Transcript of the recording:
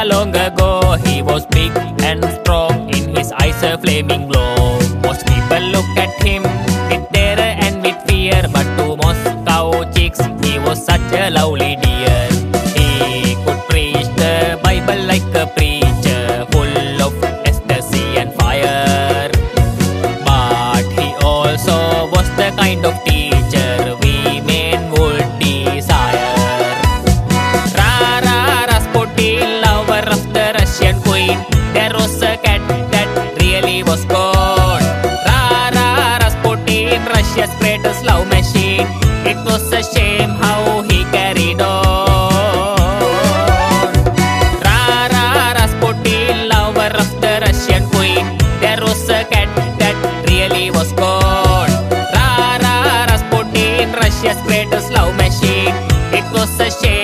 long ago. He was big and strong, in his eyes a flaming glow. Most people look at him with terror and with fear, but to Moscow chicks he was such a lovely dear. He could preach the Bible like a preacher, full of ecstasy and fire. But he also was the kind of teacher women would desire. Rara Rasputin, lover of the Russian queen, there was a cat that really was gone. Rara Rasputin, Russia's greatest love machine, it was a shame how he carried on. Rara Rasputin, lover of the Russian queen, there was a cat that really was gone. Rara Rasputin, Russia's greatest love machine, it was a shame